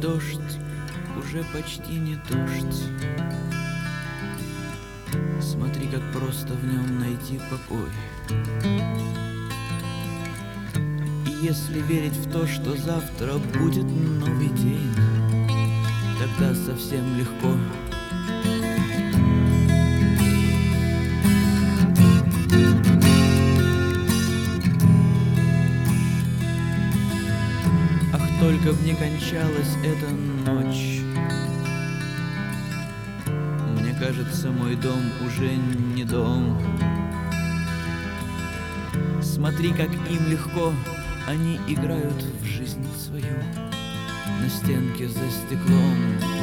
дождь уже почти не дождь. Смотри, как просто в нем найти покой. И если верить в то, что завтра будет новый день, тогда совсем легко. Ах, только б не кончалась эта ночь. Мне кажется, мой дом уже не дом. Смотри, как им легко, они играют в жизнь свою на стенке за стеклом.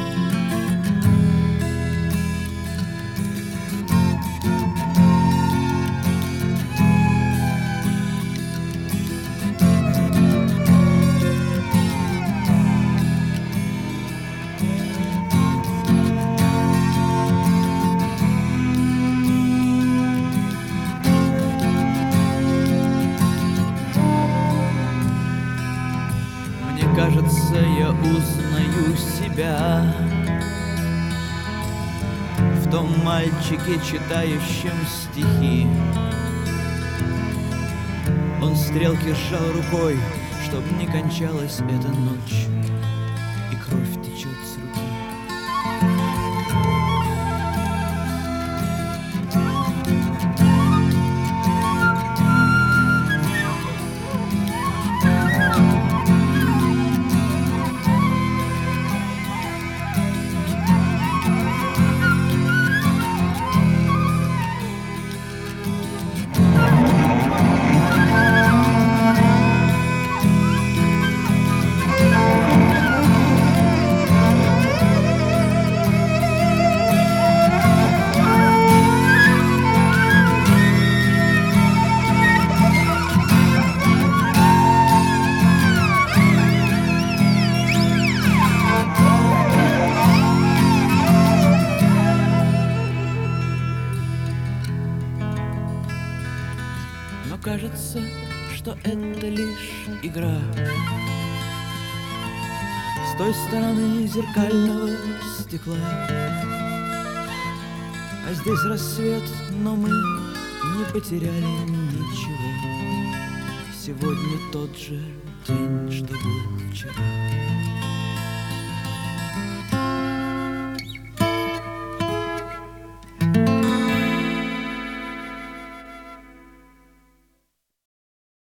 Кажется, я узнаю себя в том мальчике, читающем стихи. Он стрелки сжал рукой, чтоб не кончалась эта ночь, и кровь течет с руки. Но кажется, что это лишь игра. С той стороны зеркального стекла. А здесь рассвет, но мы не потеряли ничего. Сегодня тот же день, что был вчера.